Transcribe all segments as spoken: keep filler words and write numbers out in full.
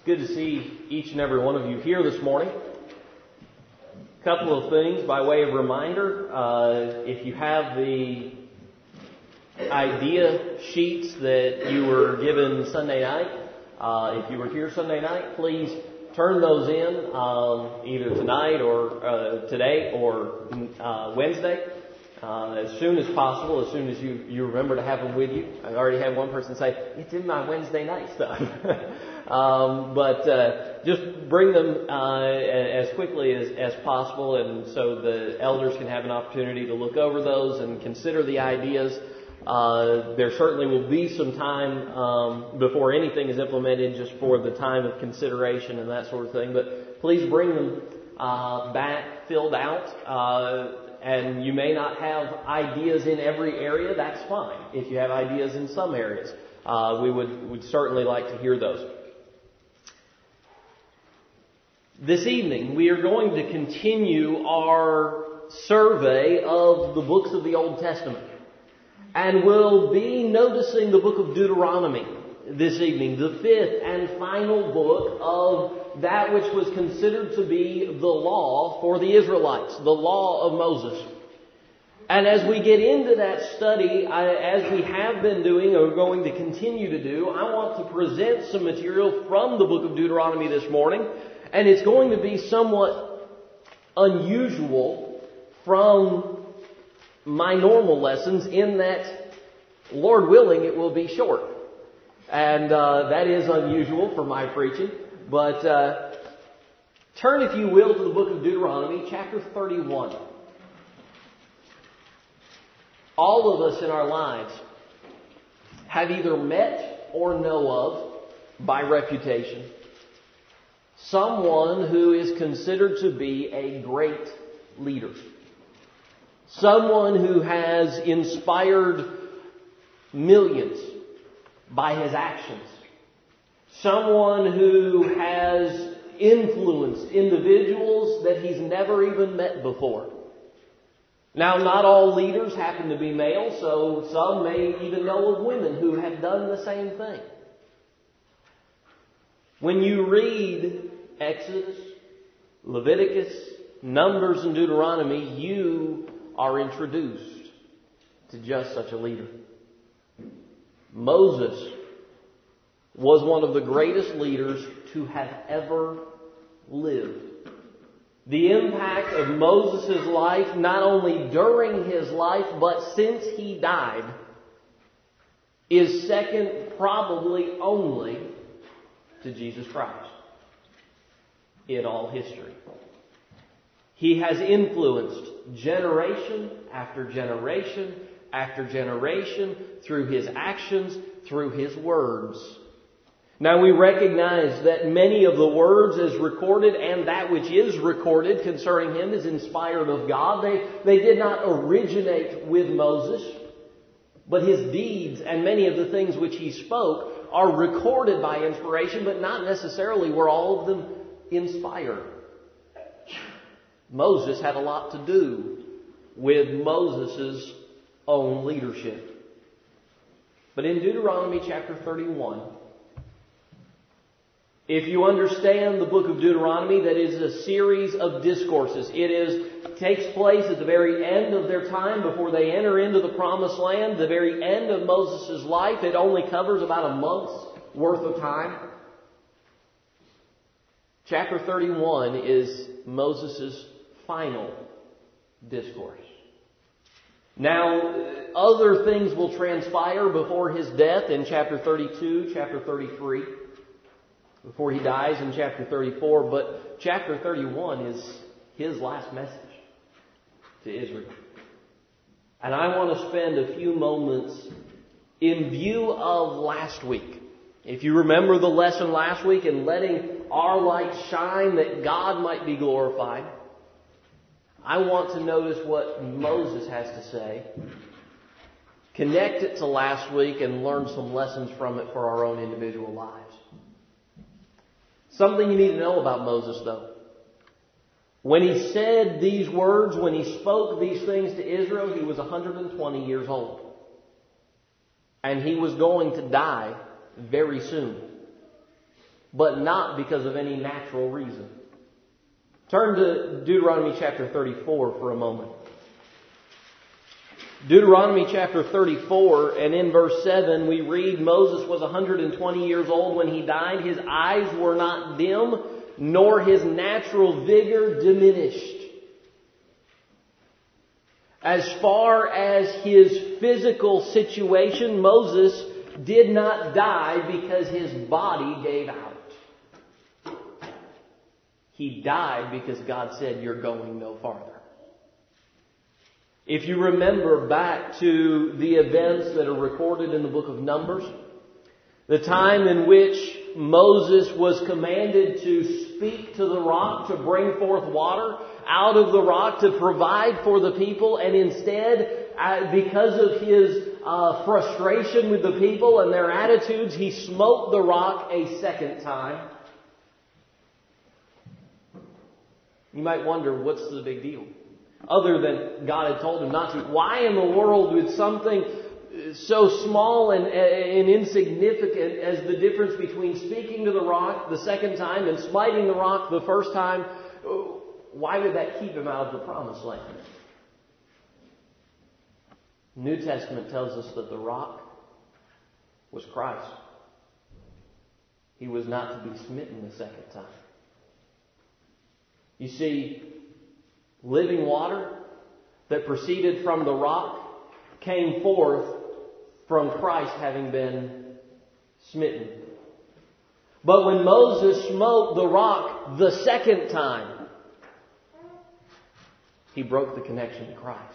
good to see each and every one of you here this morning. A couple of things by way of reminder. Uh, if you have the idea sheets that you were given Sunday night, uh, if you were here Sunday night, please turn those in um, either tonight or uh, today or uh, Wednesday. Uh, as soon as possible, as soon as you, you remember to have them with you. I already had one person say, it's in my Wednesday night stuff. um, but uh, just bring them uh, as quickly as, as possible, and so the elders can have an opportunity to look over those and consider the ideas. Uh, there certainly will be some time um, before anything is implemented just for the time of consideration and that sort of thing. But please bring them uh, back filled out. Uh, And you may not have ideas in every area, that's fine. If you have ideas in some areas, uh, we would, would certainly like to hear those. This evening, we are going to continue our survey of the books of the Old Testament. And we'll be noticing the book of Deuteronomy this evening, the fifth and final book of that which was considered to be the law for the Israelites, the law of Moses. And as we get into that study, I, as we have been doing or going to continue to do, I want to present some material from the book of Deuteronomy this morning. And it's going to be somewhat unusual from my normal lessons in that, Lord willing, it will be short. And uh, that is unusual for my preaching. But uh, turn, if you will, to the book of Deuteronomy, chapter thirty-one. All of us in our lives have either met or know of, by reputation, someone who is considered to be a great leader. Someone who has inspired millions by his actions. Someone who has influenced individuals that he's never even met before. Now, not all leaders happen to be male, so some may even know of women who have done the same thing. When you read Exodus, Leviticus, Numbers, and Deuteronomy, you are introduced to just such a leader. Moses was one of the greatest leaders to have ever lived. The impact of Moses' life, not only during his life, but since he died, is second probably only to Jesus Christ in all history. He has influenced generation after generation after generation through his actions, through his words. Now we recognize that many of the words as recorded and that which is recorded concerning him is inspired of God. They, they did not originate with Moses, but his deeds and many of the things which he spoke are recorded by inspiration, but not necessarily were all of them inspired. Moses had a lot to do with Moses' own leadership. But in Deuteronomy chapter thirty-one, if you understand the book of Deuteronomy, that is a series of discourses. It is takes place at the very end of their time before they enter into the promised land, the very end of Moses' life. It only covers about a month's worth of time. Chapter thirty-one is Moses' final discourse. Now, other things will transpire before his death in chapter thirty-two, chapter thirty-three, before he dies in chapter thirty-four, but chapter thirty-one is his last message to Israel. And I want to spend a few moments in view of last week. If you remember the lesson last week, in letting our light shine that God might be glorified, I want to notice what Moses has to say, connect it to last week, and learn some lessons from it for our own individual lives. Something you need to know about Moses, though. When he said these words, when he spoke these things to Israel, he was one hundred twenty years old. And he was going to die very soon. but not because of any natural reason. Turn to Deuteronomy chapter thirty-four for a moment. Deuteronomy chapter thirty-four, and in verse seven we read, Moses was one hundred twenty years old when he died. His eyes were not dim, nor his natural vigor diminished. As far as his physical situation, Moses did not die because his body gave out. He died because God said, you're going no farther. If you remember back to the events that are recorded in the book of Numbers, the time in which Moses was commanded to speak to the rock to bring forth water out of the rock to provide for the people, and instead, uh, because of his uh, frustration with the people and their attitudes, he smote the rock a second time. You might wonder, what's the big deal? Other than God had told him not to. Why in the world would something so small and, and insignificant as the difference between speaking to the rock the second time and smiting the rock the first time, why would that keep him out of the promised land? The New Testament tells us that the rock was Christ. He was not to be smitten the second time. You see, living water that proceeded from the rock came forth from Christ having been smitten. But when Moses smote the rock the second time, he broke the connection to Christ.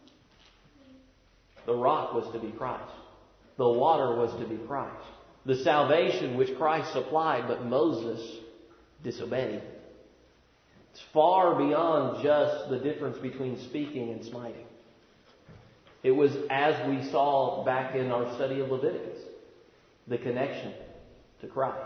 The rock was to be Christ. The water was to be Christ. The salvation which Christ supplied, but Moses disobeyed. It's far beyond just the difference between speaking and smiting. It was, as we saw back in our study of Leviticus, the connection to Christ.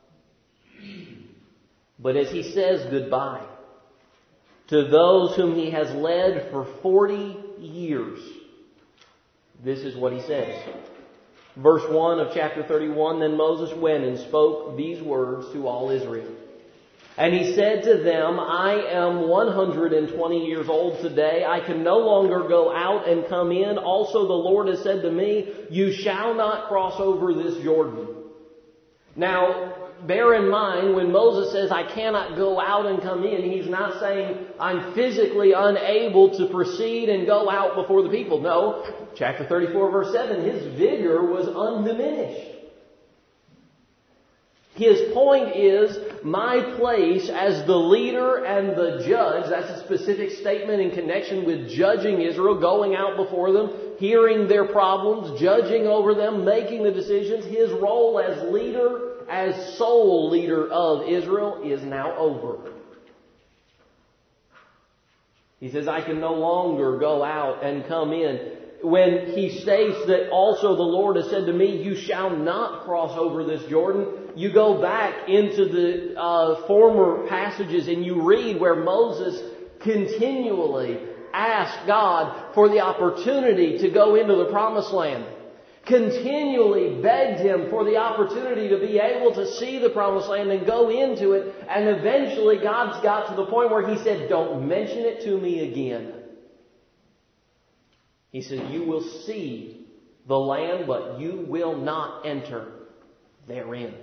But as he says goodbye to those whom he has led for forty years, this is what he says. Verse one of chapter thirty-one, Then Moses went and spoke these words to all Israel. And he said to them, I am one hundred twenty years old today. I can no longer go out and come in. Also the Lord has said to me, you shall not cross over this Jordan. Now, bear in mind, when Moses says, I cannot go out and come in, he's not saying I'm physically unable to proceed and go out before the people. No, chapter thirty-four, verse seven, his vigor was undiminished. His point is, my place as the leader and the judge, that's a specific statement in connection with judging Israel, going out before them, hearing their problems, judging over them, making the decisions. His role as leader, as sole leader of Israel, is now over. He says, I can no longer go out and come in. When he states that also the Lord has said to me, you shall not cross over this Jordan, you go back into the uh, former passages and you read where Moses continually asked God for the opportunity to go into the promised land. Continually begged him for the opportunity to be able to see the promised land and go into it. And eventually God's got to the point where he said, don't mention it to me again. He says, you will see the land, but you will not enter therein.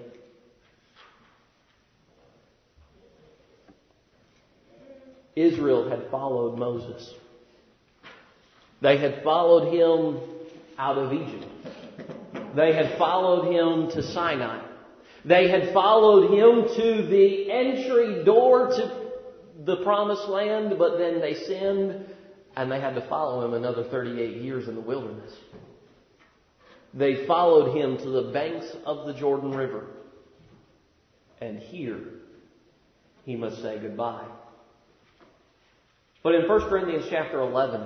Israel had followed Moses. They had followed him out of Egypt. They had followed him to Sinai. They had followed him to the entry door to the promised land, but then they sinned. And they had to follow him another thirty-eight years in the wilderness. They followed him to the banks of the Jordan River. And here, he must say goodbye. But in First Corinthians chapter eleven,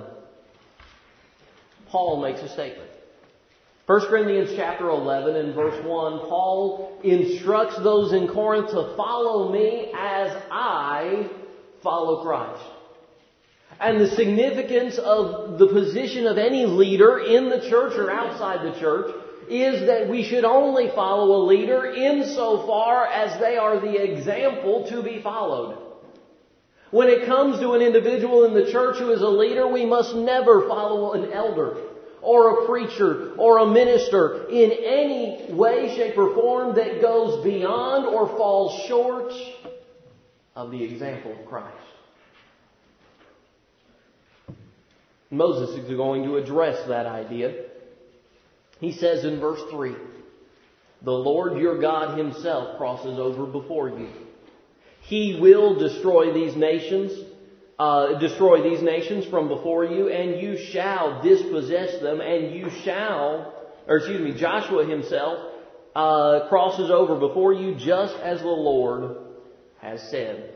Paul makes a statement. First Corinthians chapter eleven and verse one, Paul instructs those in Corinth to follow me as I follow Christ. And the significance of the position of any leader in the church or outside the church is that we should only follow a leader insofar as they are the example to be followed. When it comes to an individual in the church who is a leader, we must never follow an elder or a preacher or a minister in any way, shape, or form that goes beyond or falls short of the example of Christ. Moses is going to address that idea. He says in verse three, "The Lord your God Himself crosses over before you. He will destroy these nations, uh, destroy these nations from before you, and you shall dispossess them, and you shall," or excuse me, Joshua himself uh, crosses over before you, just as the Lord has said.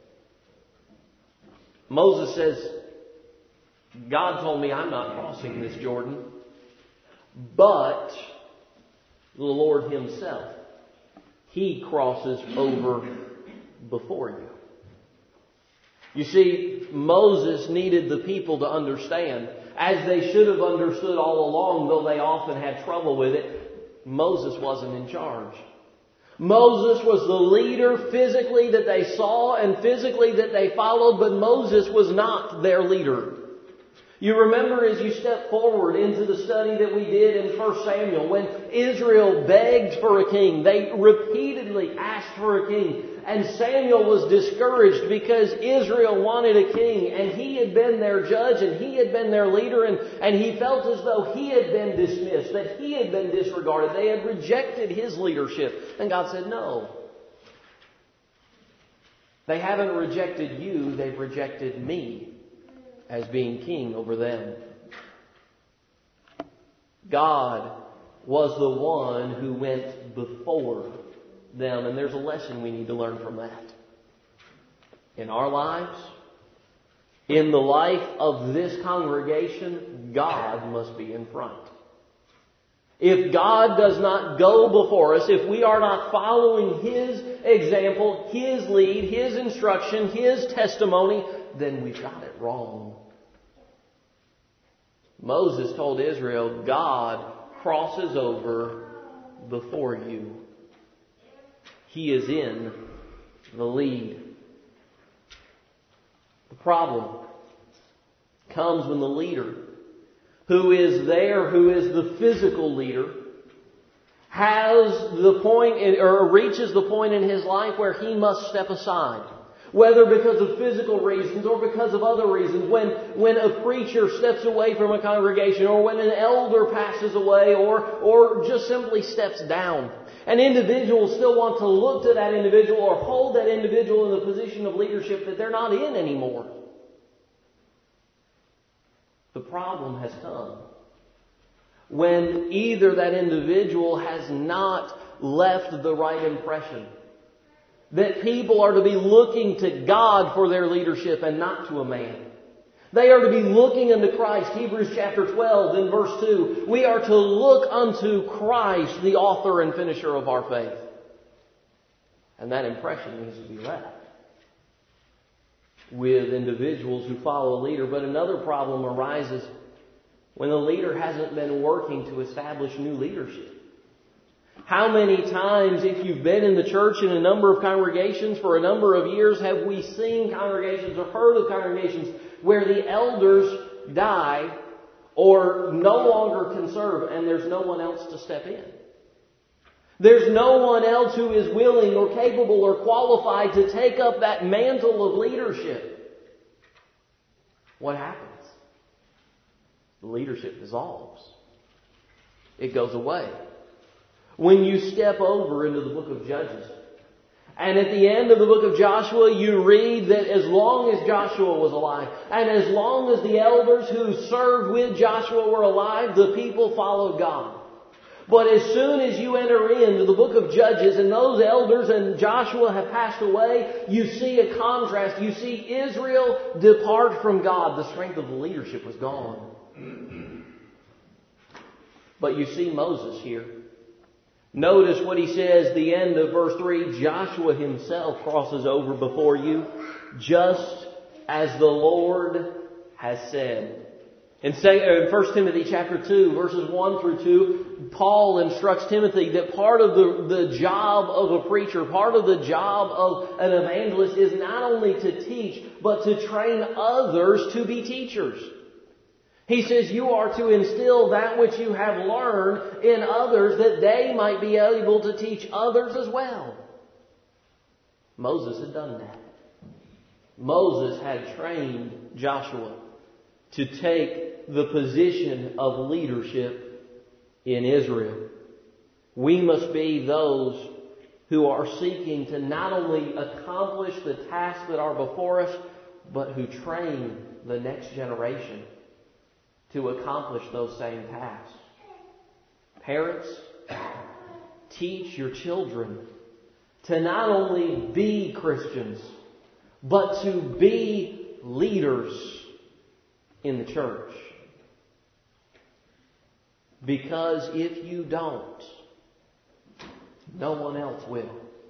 Moses says, God told me I'm not crossing this Jordan, but the Lord Himself, He crosses over before you. You see, Moses needed the people to understand, as they should have understood all along, though they often had trouble with it, Moses wasn't in charge. Moses was the leader physically that they saw and physically that they followed, but Moses was not their leader. You remember as you step forward into the study that we did in First Samuel, when Israel begged for a king, they repeatedly asked for a king, and Samuel was discouraged because Israel wanted a king, and he had been their judge, and he had been their leader, and, and he felt as though he had been dismissed, that he had been disregarded. They had rejected his leadership. And God said, no. They haven't rejected you, they've rejected me as being king over them. God was the one who went before them, and there's a lesson we need to learn from that. In our lives, in the life of this congregation, God must be in front. If God does not go before us, if we are not following His example, His lead, His instruction, His testimony, then we've got it wrong. Moses told Israel, God crosses over before you. He is in the lead. The problem comes when the leader, who is there, who is the physical leader, has the point, or reaches the point in his life where he must step aside. Whether because of physical reasons or because of other reasons. When, when a preacher steps away from a congregation, or when an elder passes away, or, or just simply steps down. An individual still wants to look to that individual or hold that individual in the position of leadership that they're not in anymore. The problem has come when either that individual has not left the right impression, that people are to be looking to God for their leadership and not to a man. They are to be looking unto Christ. Hebrews chapter twelve in verse two. We are to look unto Christ, the author and finisher of our faith. And that impression needs to be left with individuals who follow a leader. But another problem arises when the leader hasn't been working to establish new leadership. How many times, if you've been in the church in a number of congregations for a number of years, have we seen congregations or heard of congregations where the elders die or no longer can serve and there's no one else to step in? There's no one else who is willing or capable or qualified to take up that mantle of leadership. What happens? The leadership dissolves. It goes away. When you step over into the book of Judges, and at the end of the book of Joshua, you read that as long as Joshua was alive, and as long as the elders who served with Joshua were alive, the people followed God. But as soon as you enter into the book of Judges, and those elders and Joshua have passed away, you see a contrast. You see Israel depart from God. The strength of the leadership was gone. But you see Moses here. Notice what he says, the end of verse three, Joshua himself crosses over before you, just as the Lord has said. In First Timothy chapter two, verses one through two, Paul instructs Timothy that part of the, the job of a preacher, part of the job of an evangelist is not only to teach, but to train others to be teachers. He says you are to instill that which you have learned in others that they might be able to teach others as well. Moses had done that. Moses had trained Joshua to take the position of leadership in Israel. We must be those who are seeking to not only accomplish the tasks that are before us, but who train the next generation to accomplish those same tasks. Parents, teach your children to not only be Christians, but to be leaders in the church. Because if you don't, no one else will.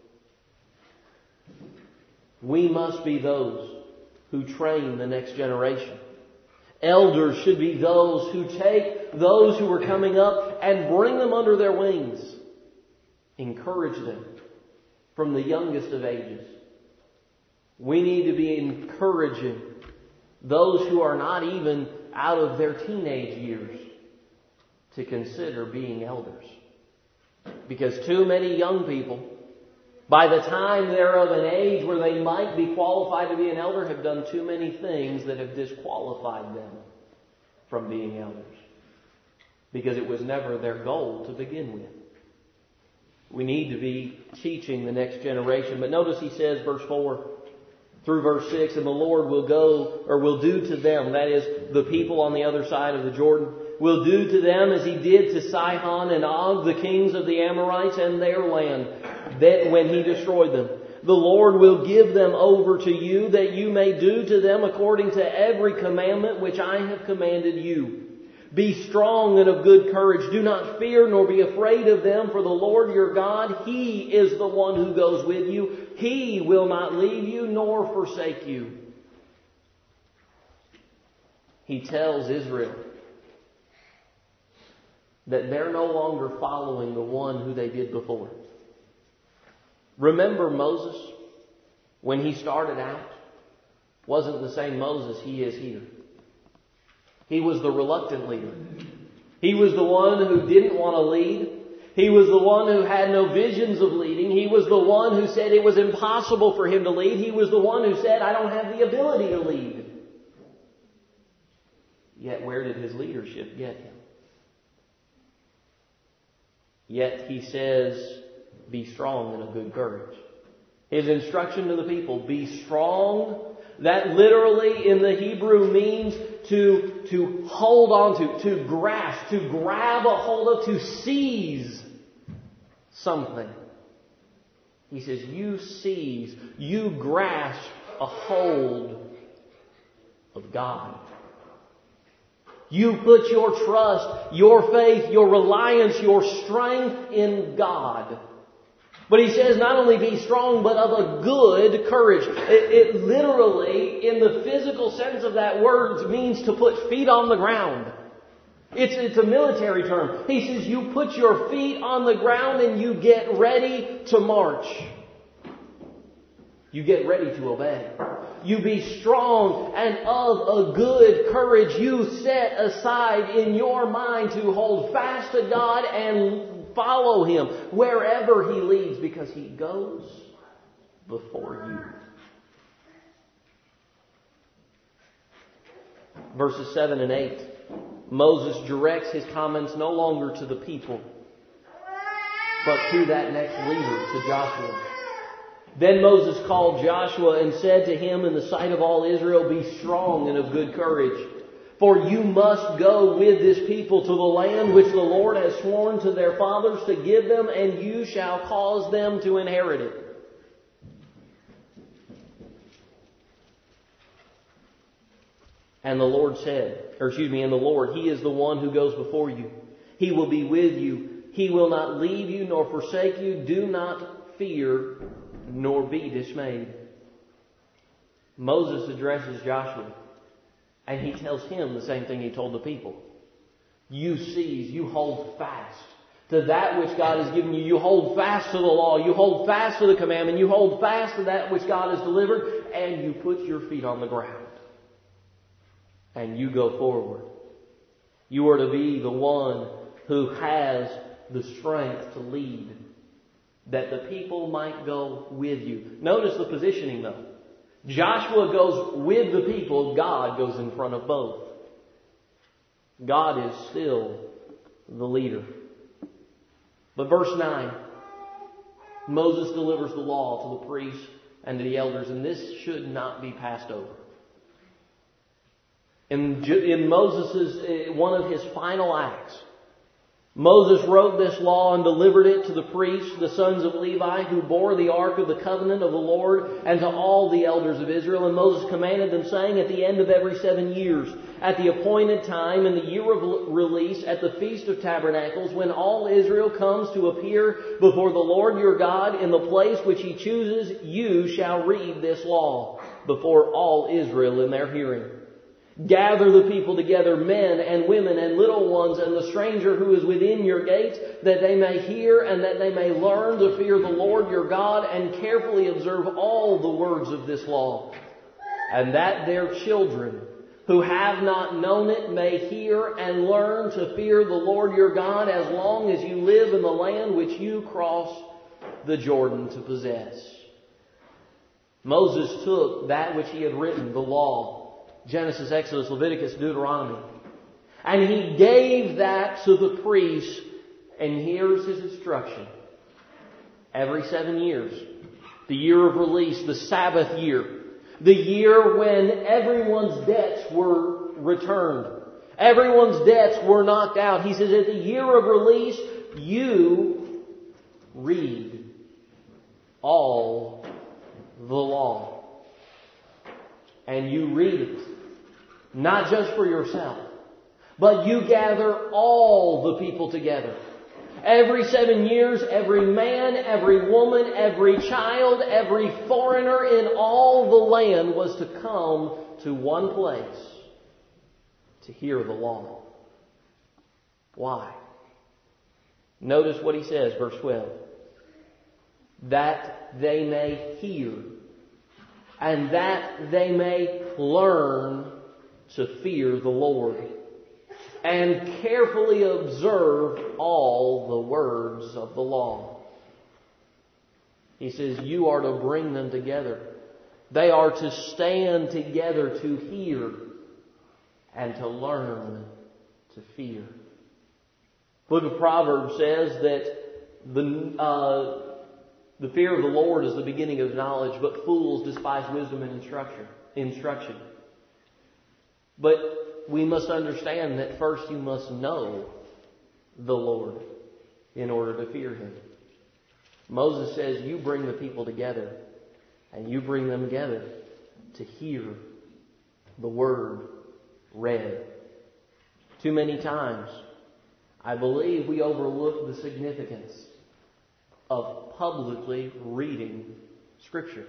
We must be those who train the next generation. Elders should be those who take those who are coming up and bring them under their wings. Encourage them from the youngest of ages. We need to be encouraging those who are not even out of their teenage years to consider being elders. Because too many young people, by the time they're of an age where they might be qualified to be an elder, have done too many things that have disqualified them from being elders. Because it was never their goal to begin with. We need to be teaching the next generation. But notice he says, verse four through verse six, and the Lord will go, or will do to them, that is, the people on the other side of the Jordan, will do to them as he did to Sihon and Og, the kings of the Amorites, and their land, that when he destroyed them. The Lord will give them over to you, that you may do to them according to every commandment which I have commanded you. Be strong and of good courage. Do not fear nor be afraid of them, for the Lord your God, He is the one who goes with you. He will not leave you nor forsake you. He tells Israel that they're no longer following the one who they did before. Remember Moses, when he started out, wasn't the same Moses he is here. He was the reluctant leader. He was the one who didn't want to lead. He was the one who had no visions of leading. He was the one who said it was impossible for him to lead. He was the one who said, I don't have the ability to lead. Yet where did his leadership get him? Yet he says, be strong and of good courage. His instruction to the people, be strong. That literally in the Hebrew means to, to hold on to, to grasp, to grab a hold of, to seize something. He says, you seize, you grasp a hold of God. You put your trust, your faith, your reliance, your strength in God. But he says not only be strong, but of a good courage. It, it literally, in the physical sense of that word, means to put feet on the ground. It's, it's a military term. He says you put your feet on the ground and you get ready to march. You get ready to obey. You be strong and of a good courage. You set aside in your mind to hold fast to God and follow Him wherever He leads, because He goes before you. Verses seven and eight. Moses directs his comments no longer to the people, but to that next leader, to Joshua. Then Moses called Joshua and said to him in the sight of all Israel, be strong and of good courage. For you must go with this people to the land which the Lord has sworn to their fathers to give them, and you shall cause them to inherit it. And the Lord said, or excuse me, and the Lord, He is the one who goes before you. He will be with you. He will not leave you nor forsake you. Do not fear nor be dismayed. Moses addresses Joshua. And He tells him the same thing He told the people. You seize, you hold fast to that which God has given you. You hold fast to the law. You hold fast to the commandment. You hold fast to that which God has delivered. And you put your feet on the ground. And you go forward. You are to be the one who has the strength to lead, that the people might go with you. Notice the positioning though. Joshua goes with the people. God goes in front of both. God is still the leader. But verse nine, Moses delivers the law to the priests and to the elders, and this should not be passed over. In, in Moses' one of his final acts, Moses wrote this law and delivered it to the priests, the sons of Levi, who bore the ark of the covenant of the Lord, and to all the elders of Israel. And Moses commanded them, saying, at the end of every seven years, at the appointed time, in the year of release, at the Feast of Tabernacles, when all Israel comes to appear before the Lord your God in the place which He chooses, you shall read this law before all Israel in their hearing. Gather the people together, men and women and little ones, and the stranger who is within your gates, that they may hear and that they may learn to fear the Lord your God, and carefully observe all the words of this law, and that their children who have not known it may hear and learn to fear the Lord your God as long as you live in the land which you cross the Jordan to possess. Moses took that which he had written, the law, Genesis, Exodus, Leviticus, Deuteronomy, and he gave that to the priests, and here's his instruction. Every seven years, the year of release, the Sabbath year, the year when everyone's debts were returned, everyone's debts were knocked out. He says, at the year of release, you read all the law. And you read it. Not just for yourself, but you gather all the people together. Every seven years, every man, every woman, every child, every foreigner in all the land was to come to one place to hear the law. Why? Notice what he says, verse twelve. That they may hear, and that they may learn to fear the Lord, and carefully observe all the words of the law. He says you are to bring them together. They are to stand together to hear and to learn to fear. The book of Proverbs says that the uh, the fear of the Lord is the beginning of knowledge, but fools despise wisdom and instruction. Instruction. But we must understand that first you must know the Lord in order to fear Him. Moses says you bring the people together, and you bring them together to hear the Word read. Too many times, I believe we overlook the significance of publicly reading Scripture.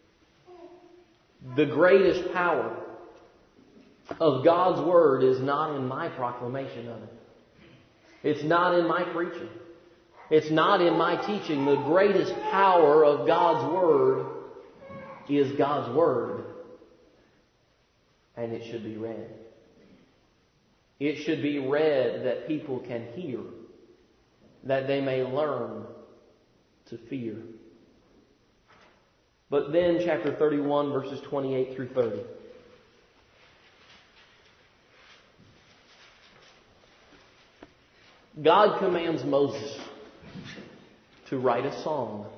The greatest power of God's Word is not in my proclamation of it. It's not in my preaching. It's not in my teaching. The greatest power of God's Word is God's Word. And it should be read. It should be read that people can hear, that they may learn to fear. But then chapter thirty-one, verses twenty-eight through thirty. God commands Moses to write a song.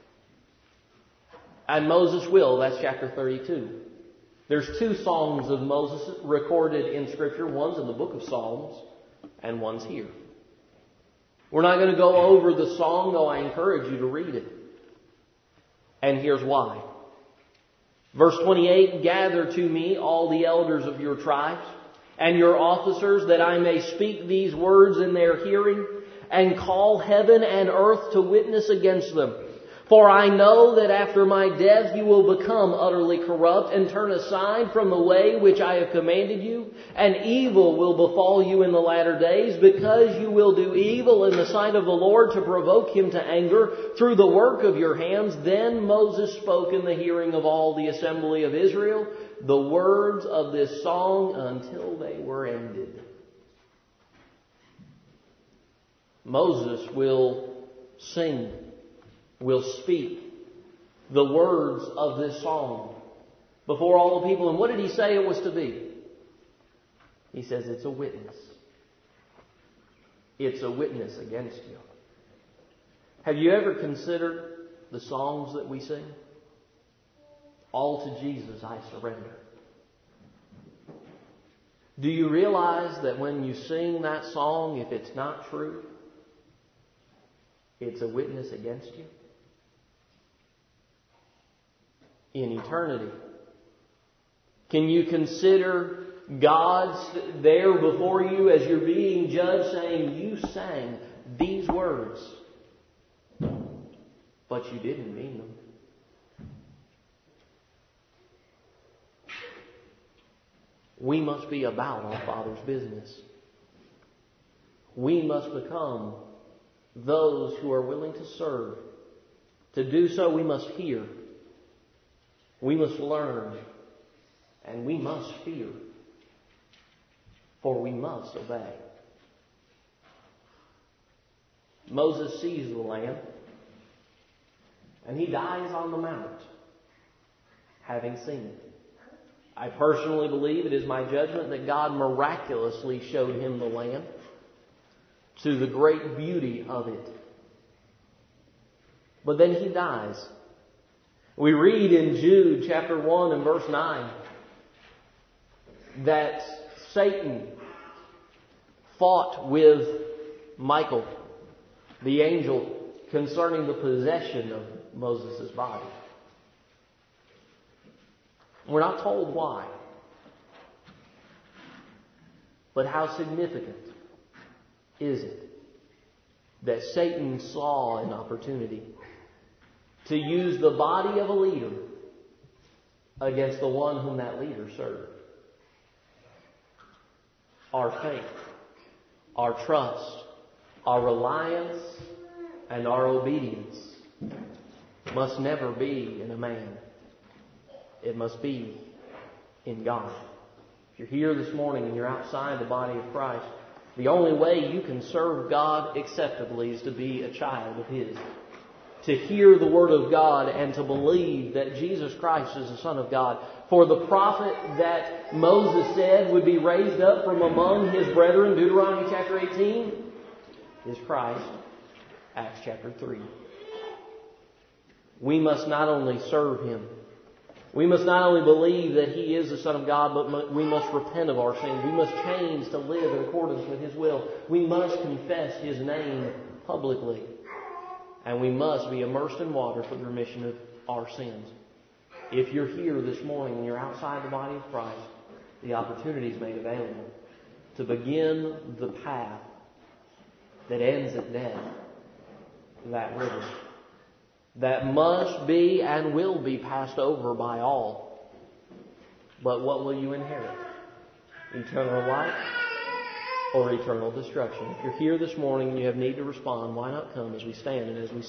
And Moses will. That's chapter thirty-two. There's two songs of Moses recorded in Scripture. One's in the book of Psalms, and one's here. We're not going to go over the song, though I encourage you to read it. And here's why. Verse twenty-eight, gather to me all the elders of your tribes and your officers, that I may speak these words in their hearing, and call heaven and earth to witness against them. For I know that after my death you will become utterly corrupt and turn aside from the way which I have commanded you, and evil will befall you in the latter days, because you will do evil in the sight of the Lord to provoke Him to anger through the work of your hands. Then Moses spoke in the hearing of all the assembly of Israel the words of this song until they were ended. Moses will sing, will speak the words of this song before all the people. And what did he say it was to be? He says it's a witness. It's a witness against you. Have you ever considered the songs that we sing? All to Jesus I surrender. Do you realize that when you sing that song, if it's not true, it's a witness against you? In eternity, can you consider God there before you as you're being judged saying, you sang these words, but you didn't mean them? We must be about our Father's business. We must become those who are willing to serve. To do so, we must hear. We must learn. And we must fear. For we must obey. Moses sees the land, and he dies on the mount, having seen it. I personally believe it is my judgment that God miraculously showed him the land to the great beauty of it. But then he dies. We read in Jude chapter one and verse nine that Satan fought with Michael, the angel, concerning the possession of Moses' body. We're not told why. But how significant is it that Satan saw an opportunity to use the body of a leader against the one whom that leader served? Our faith, our trust, our reliance, and our obedience must never be in a man. It must be in God. If you're here this morning and you're outside the body of Christ, the only way you can serve God acceptably is to be a child of His. To hear the Word of God and to believe that Jesus Christ is the Son of God. For the prophet that Moses said would be raised up from among his brethren, Deuteronomy chapter eighteen, is Christ, Acts chapter three. We must not only serve Him, we must not only believe that He is the Son of God, but we must repent of our sins. We must change to live in accordance with His will. We must confess His name publicly. And we must be immersed in water for the remission of our sins. If you're here this morning and you're outside the body of Christ, the opportunity is made available to begin the path that ends at death, that river, that must be and will be passed over by all. But what will you inherit? Eternal life or eternal destruction? If you're here this morning and you have need to respond, why not come as we stand and as we